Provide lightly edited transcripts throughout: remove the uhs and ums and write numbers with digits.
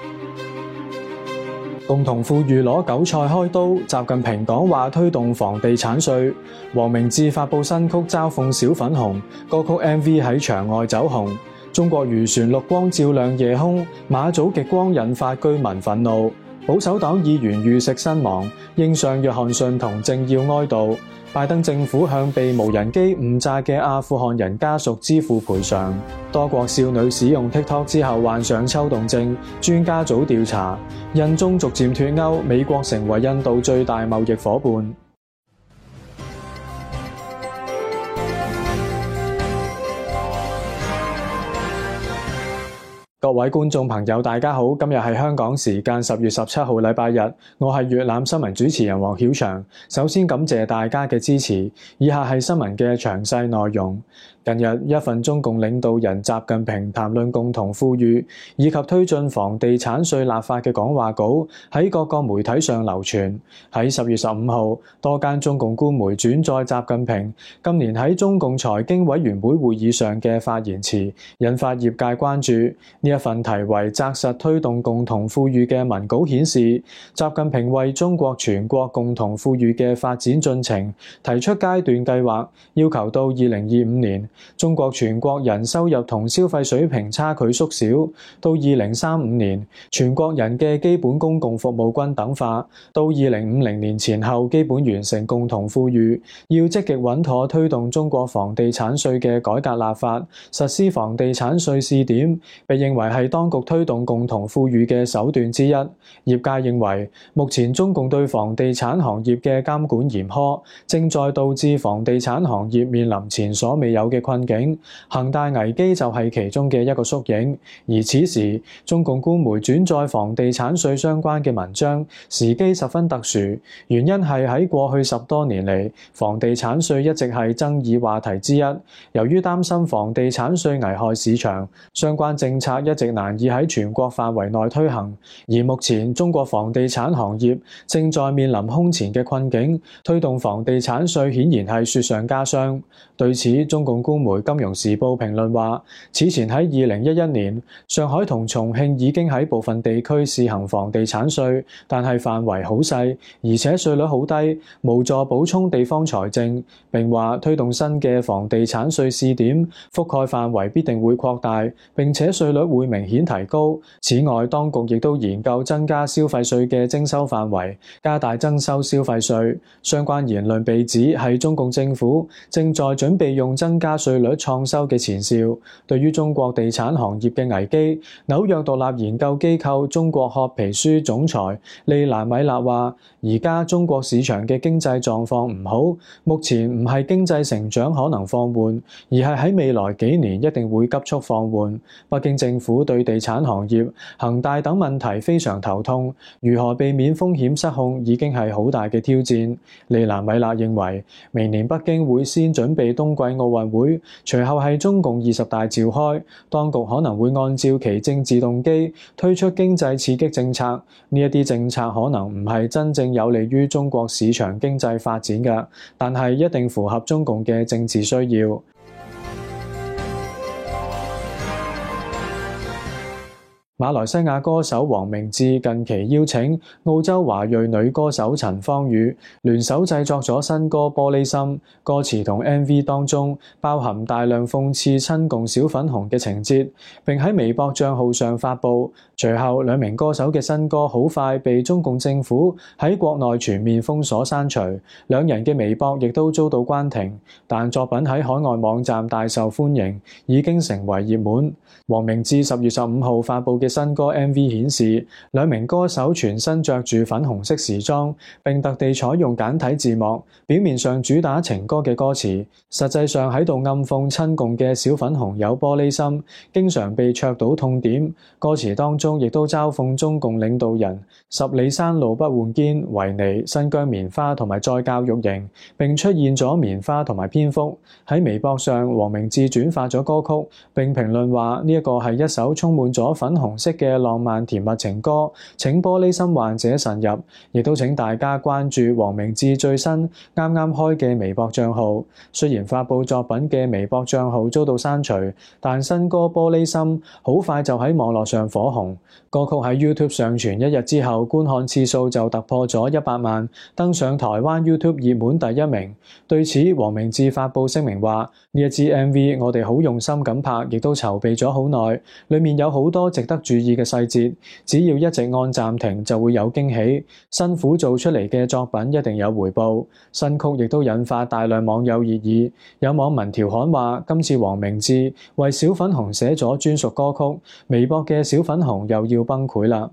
共同富裕攞韭菜開刀，習近平講話推動房地產稅。黃明志發佈新曲嘲諷小粉紅，歌曲 MV 喺場外走紅。中國漁船綠光照亮夜空，馬祖極光引發居民憤怒。保守黨議員遇刺身亡，英相約翰遜同政要哀悼。拜登政府向被無人機誤炸嘅阿富汗人家屬支付賠償。多國少女使用 TikTok 之後患上抽動症，專家組調查。印中逐漸脫歐，美國成為印度最大貿易夥伴。各位觀眾朋友，大家好，今日係香港時間10月17號禮拜日，我係粵覽新聞主持人黃曉翔。首先感謝大家嘅支持，以下係新聞嘅詳細內容。近日，一份中共領導人習近平談論共同富裕以及推進房地產稅立法嘅講話稿喺各個媒體上流傳。喺10月15號，多間中共官媒轉載習近平今年喺中共財經委員會會議上嘅發言詞，引發業界關注。呢一份題為紮實推動共同富裕嘅文稿顯示，習近平為中國全國共同富裕嘅發展進程提出階段計劃，要求到2025年，中國全國人收入同消費水平差距縮小；到2035年，全國人嘅基本公共服務均等化；到2050年前後基本完成共同富裕。要積極穩妥推動中國房地產稅嘅改革立法，實施房地產稅試點，被認為係當局推動共同富裕嘅手段之一。業界認為，目前中共對房地產行業嘅監管嚴苛，正在導致房地產行業面臨前所未有嘅困境。恒大危機就係其中嘅一個縮影。而此時，中共官媒轉載房地產稅相關嘅文章，時機十分特殊，原因係喺過去10多年嚟，房地產稅一直係爭議話題之一。由於擔心房地產稅危害市場，相關政策一直難以喺全國範圍內推行。而目前中國房地產行業正在面臨空前嘅困境，推動房地產稅顯然係雪上加霜。對此，中共官媒《金融時報》評論話，此前喺2011年，上海同重慶已經喺部分地區試行房地產稅，但係範圍好細，而且稅率好低，無助補充地方財政。並話推動新嘅房地產稅試點，覆蓋範圍必定會擴大，並且稅率會明顯提高。此外，當局亦都研究增加消費稅嘅徵收範圍，加大徵收消費稅。相關言論被指係中共政府正在準備用增加稅率創收嘅前兆。對於中國地產行業嘅危機，紐約獨立研究機構中國褐皮書總裁利蘭米勒話：而家中國市場嘅經濟狀況唔好，目前唔係經濟成長可能放緩，而係喺未來幾年一定會急速放緩。北京政府對地產行業、恒大等問題非常頭痛，如何避免風險失控已經係好大嘅挑戰。利蘭米勒認為，明年北京會先準備冬季奧運會，隨後係中共20大召開，當局可能會按照其政治動機推出經濟刺激政策。呢一啲政策可能唔係真正有利於中國市場經濟發展嘅，但係一定符合中共嘅政治需要。馬來西亞歌手黃明志近期邀請澳洲華裔女歌手陳芳語聯手製作咗新歌《玻璃心》，歌詞同 MV 當中包含大量諷刺親共小粉紅嘅情節，並喺微博帳號上發布。隨後，兩名歌手嘅新歌好快被中共政府喺國內全面封鎖刪除，兩人嘅微博亦都遭到關停，但作品喺海外網站大受歡迎，已經成為熱門。黃明志10月15號發布嘅新歌 MV 顯示，兩名歌手全身着住粉紅色時裝，並特地採用簡體字幕，表面上主打情歌嘅歌詞，實際上喺度暗諷親共嘅小粉紅有玻璃心，經常被戳到痛點。歌詞當中亦都嘲諷中共領導人十里山路不換肩、維尼、新疆棉花同埋再教育營，並出現咗棉花同埋蝙蝠。喺微博上，黃明志轉發咗歌曲，並評論話呢一個係一首充滿咗粉紅色嘅浪漫甜蜜情歌，請玻璃心患者慎入，亦都請大家關注黃明志最新啱啱開嘅微博賬號。雖然發布作品嘅微博賬號遭到刪除，但新歌《玻璃心》好快就喺網絡上火紅。歌曲喺 YouTube 上傳一日之後，觀看次數就突破咗100萬，登上台灣 YouTube 熱門第1名。對此，黃明志發布聲明話：呢一支 MV 我哋好用心咁拍，亦都籌備咗好耐，裡面有好多值得注意嘅細節，只要一直按暫停就會有驚喜。辛苦做出嚟嘅作品一定有回報。新曲亦都引發大量網友熱議，有網民調侃話：今次黃明志為小粉紅寫咗專屬歌曲，微博嘅小粉紅又要崩潰啦。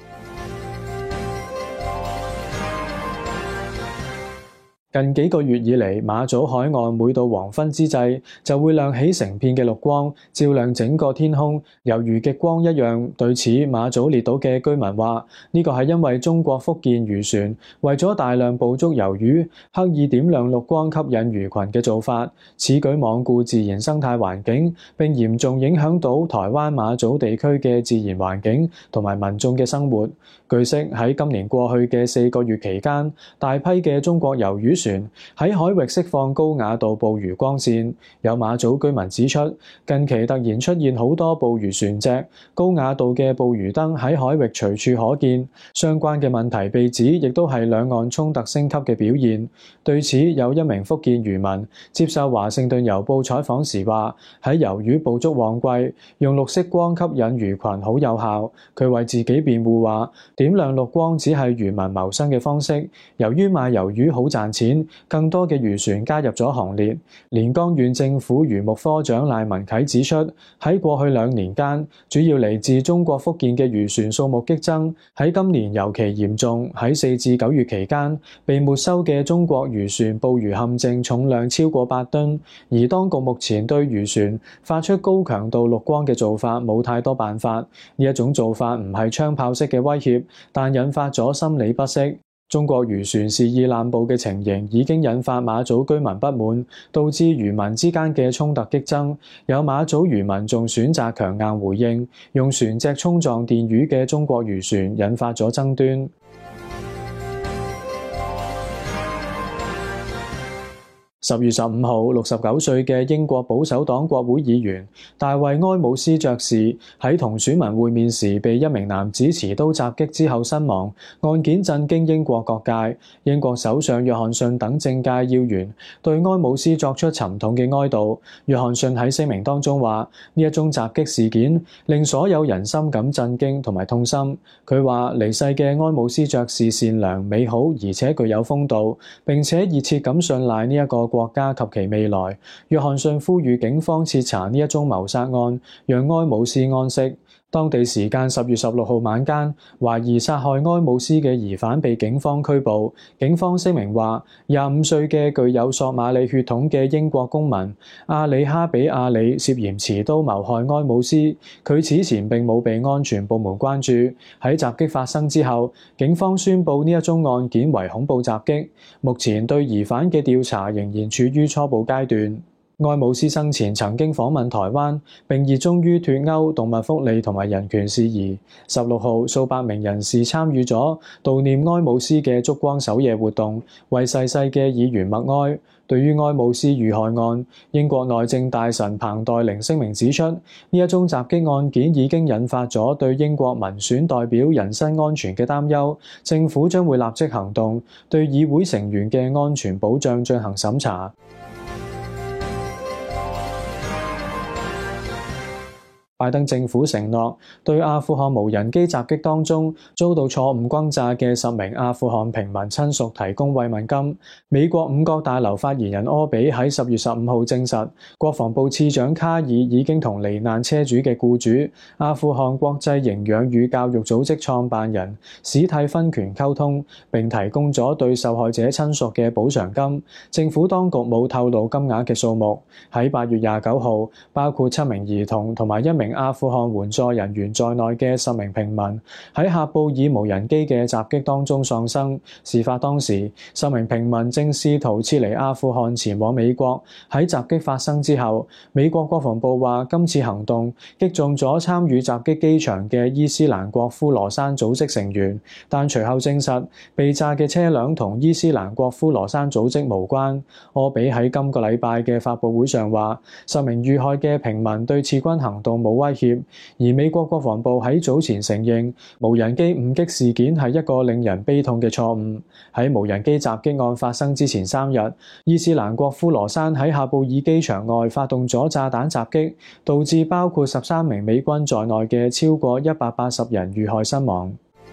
近幾個月以嚟，馬祖海岸每到黃昏之際，就會亮起成片嘅綠光，照亮整個天空，猶如極光一樣。對此，馬祖列島嘅居民話：呢個係因為中國福建漁船為咗大量捕捉魷魚，刻意點亮綠光吸引魚群嘅做法。此舉罔顧自然生態環境，並嚴重影響到台灣馬祖地區嘅自然環境同埋民眾嘅生活。據悉，喺今年過去嘅4個月期間，大批嘅中國魷魚船喺海域釋放高雅度捕魚光線。有馬祖居民指出，近期突然出現好多捕魚船隻，高雅度嘅捕魚燈喺海域隨處可見。相關嘅問題被指亦都係兩岸衝突升級嘅表現。對此，有一名福建漁民接受華盛頓郵報採訪時話：喺魷魚捕捉旺季，用綠色光吸引魚群好有效。佢為自己辯護話：點亮綠光只係漁民謀生嘅方式，由於賣魷魚好賺錢，更多嘅漁船加入咗行列。連江縣政府漁牧科長賴文啟指出，喺過去2年間，主要嚟自中國福建嘅漁船數目激增，喺今年尤其嚴重。喺4至9月期間，被沒收嘅中國漁船捕魚陷阱重量超過8噸，而當局目前對漁船發出高強度綠光嘅做法冇太多辦法。呢一種做法唔係槍炮式嘅威脅，但引發咗心理不適。中國漁船肆意濫捕嘅情形已經引發馬祖居民不滿，導致漁民之間嘅衝突激增。有馬祖漁民仲選擇強硬回應，用船隻衝撞電魚嘅中國漁船，引發咗爭端。10月15號，69歲嘅英國保守黨國會議員大衛·埃姆斯爵士喺同選民會面時被一名男子持刀襲擊之後身亡，案件震驚英國各界。英國首相約翰遜等政界要員對埃姆斯作出沉痛嘅哀悼。約翰遜喺聲明當中話：呢一宗襲擊事件令所有人深感震驚同埋痛心。佢話離世嘅埃姆斯爵士善良、美好而且具有風度，並且熱切咁信賴呢一個國家及其未來。約翰遜呼籲警方徹查呢一宗謀殺案，讓埃姆斯安息。當地時間10月16號晚間，懷疑殺害埃姆斯嘅疑犯被警方拘捕。警方聲明話，25歲嘅具有索馬里血統嘅英國公民阿里哈比阿里涉嫌持刀謀害埃姆斯。佢此前並冇被安全部門關注。喺襲擊發生之後，警方宣布呢一宗案件為恐怖襲擊。目前對疑犯嘅調查仍然處於初步階段。埃姆斯生前曾經訪問台灣，並熱衷於脫歐、動物福利同埋人權事宜。16號，數百名人士參與咗悼念埃姆斯嘅燭光守夜活動，為逝世嘅議員默哀。對於埃姆斯遇害案，英國內政大臣彭黛玲聲明指出，呢一宗襲擊案件已經引發咗對英國民選代表人身安全嘅擔憂，政府將會立即行動，對議會成員嘅安全保障進行審查。拜登政府承諾對阿富汗無人機襲擊當中遭到錯誤轟炸嘅10名阿富汗平民親屬提供慰問金。美國五角大樓發言人柯比喺10月15號證實，國防部次長卡爾已經同罹難車主嘅僱主阿富汗國際營養與教育組織創辦人史蒂芬權溝通，並提供咗對受害者親屬嘅補償金。政府當局冇透露金額嘅數目。喺8月29號，包括7名兒童同埋1名名阿富汗援助人員在內嘅10名平民喺喀布爾無人機嘅襲擊當中喪生。事發當時，10名平民正試圖撤離阿富汗前往美國。喺襲擊發生之後，美國國防部話今次行動擊中咗參與襲擊機場嘅伊斯蘭國呼羅珊組織成員，但隨後證實被炸嘅車輛同伊斯蘭國呼羅珊組織無關。柯比喺今個禮拜嘅發佈會上話，10名遇害嘅平民對撤軍行動冇威脅，而美國國防部喺早前承認無人機誤擊事件係一個令人悲痛嘅錯誤。喺無人機襲擊案發生之前3日，伊斯蘭國呼羅珊喺喀布爾機場外發動咗炸彈襲擊，導致包括13名美軍在內嘅超過180人遇害身亡。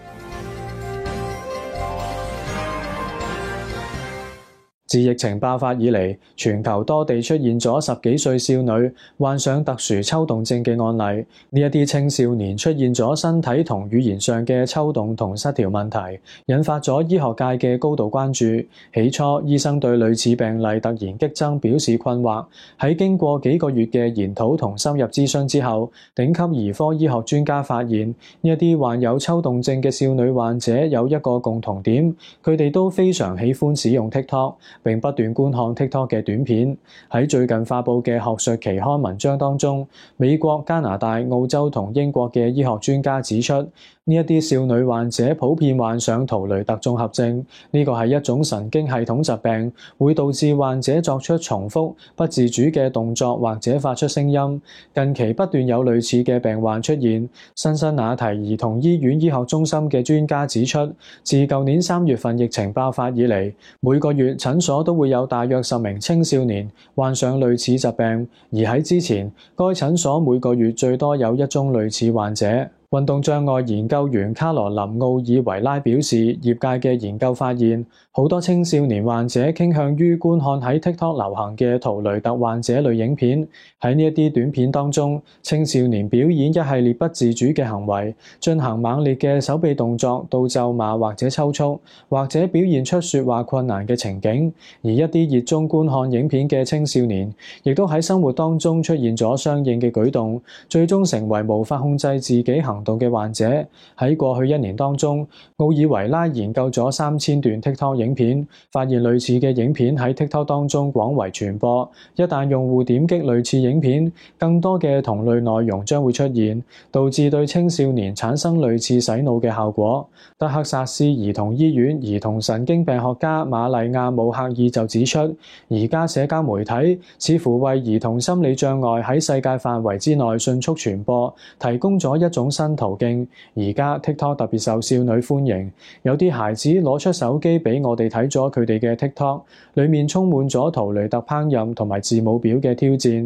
自疫情爆發以嚟，全球多地出現咗10幾歲少女患上特殊抽動症嘅案例。呢一啲青少年出現咗身體同語言上嘅抽動同失調問題，引發咗醫學界嘅高度關注。起初，醫生對類似病例突然激增表示困惑。喺經過幾個月嘅研討同深入諮詢之後，頂級兒科醫學專家發現，呢一啲患有抽動症嘅少女患者有一個共同點，佢哋都非常喜歡使用 TikTok。並不斷觀看 TikTok 嘅短片。喺最近發佈嘅學術期刊文章當中，美國、加拿大、澳洲同英國嘅醫學專家指出，呢一啲少女患者普遍患上圖雷特綜合症，呢個係一種神經系統疾病，會導致患者作出重複、不自主嘅動作或者發出聲音。近期不斷有類似嘅病患出現。辛辛那提兒童醫院醫學中心嘅專家指出，自舊年3月份疫情爆發以嚟，每個月診所都會有大約10名青少年患上類似疾病，而喺之前，該診所每個月最多有1宗類似患者。運動障礙研究員卡羅琳·奧爾維拉表示，業界嘅研究發現，好多青少年患者傾向於觀看喺 TikTok 流行嘅圖雷特患者類影片。喺呢一啲短片當中，青少年表演一系列不自主嘅行為，進行猛烈嘅手臂動作到咒罵或者抽搐，或者表現出說話困難嘅情景。而一啲熱衷觀看影片嘅青少年，亦都喺生活當中出現咗相應嘅舉動，最終成為無法控制自己行動嘅患者。喺過去1年當中，奧爾維拉研究咗3000段 TikTok 影片，發現類似嘅影片喺 TikTok 當中廣為傳播。一旦用戶點擊類似影片，更多嘅同類內容將會出現，導致對青少年產生類似洗腦嘅效果。德克薩斯兒童醫院兒童神經病學家瑪麗亞姆克爾就指出，而家社交媒體似乎為兒童心理障礙喺世界範圍之內迅速傳播提供咗一種新途徑。而家 TikTok 特別受少女歡迎，有啲孩子攞出手機俾我哋睇咗佢哋嘅 TikTok， 裡面充滿咗圖雷特烹飪同埋字母表嘅挑戰。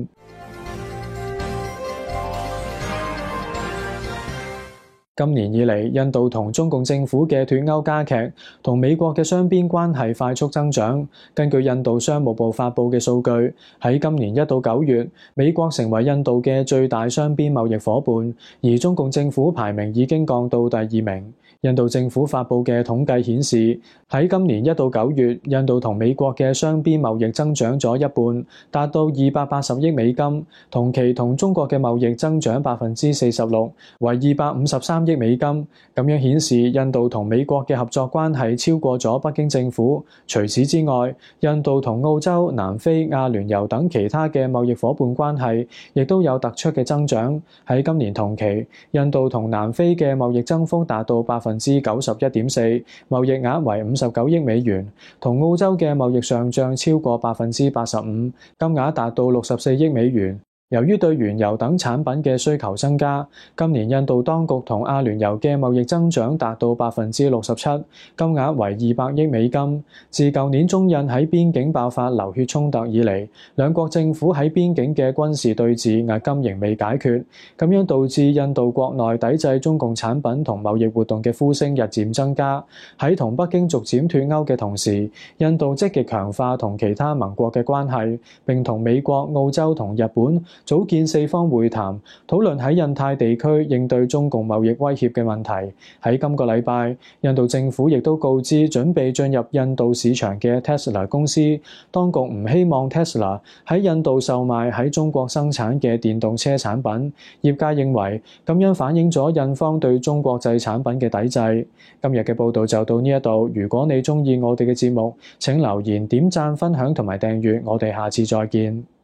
今年以嚟，印度同中共政府嘅脫鈎加劇，同美國嘅雙邊關係快速增長。根據印度商務部發布嘅數據，喺今年1到9月，美國成為印度嘅最大雙邊貿易夥伴，而中共政府排名已經降到第2名。印度政府發布嘅統計顯示，喺今年1到9月，印度同美國嘅雙邊貿易增長咗一半，達到280億美金。同期同中國嘅貿易增長46%，為253億美金。咁樣顯示，印度同美國嘅合作關係超過咗北京政府。除此之外，印度同澳洲、南非、阿聯酋等其他嘅貿易夥伴關係，亦都有突出嘅增長。喺今年同期，印度同南非嘅貿易增幅達到91.4%，貿易額為59億美元，同澳洲嘅貿易上漲超過85%，金額達到64億美元。由於對原油等產品嘅需求增加，今年印度當局同阿聯酋嘅貿易增長達到67%，金額為200億美金。自舊年中印喺邊境爆發流血衝突以嚟，兩國政府喺邊境嘅軍事對峙壓金仍未解決，咁樣導致印度國內抵制中共產品同貿易活動嘅呼聲日漸增加。喺同北京逐漸脫鈎嘅同時，印度積極強化同其他盟國嘅關係，並同美國、澳洲同日本組建4方會談，討論喺印太地區應對中共貿易威脅嘅問題。喺今個禮拜，印度政府亦都告知準備進入印度市場嘅 Tesla 公司，當局唔希望 Tesla 喺印度售賣喺中國生產嘅電動車產品。業界認為咁樣反映咗印方對中國製產品嘅抵制。今日嘅報道就到呢一度。如果你鍾意我哋嘅節目，請留言、點讚、分享同埋訂閱。我哋下次再見。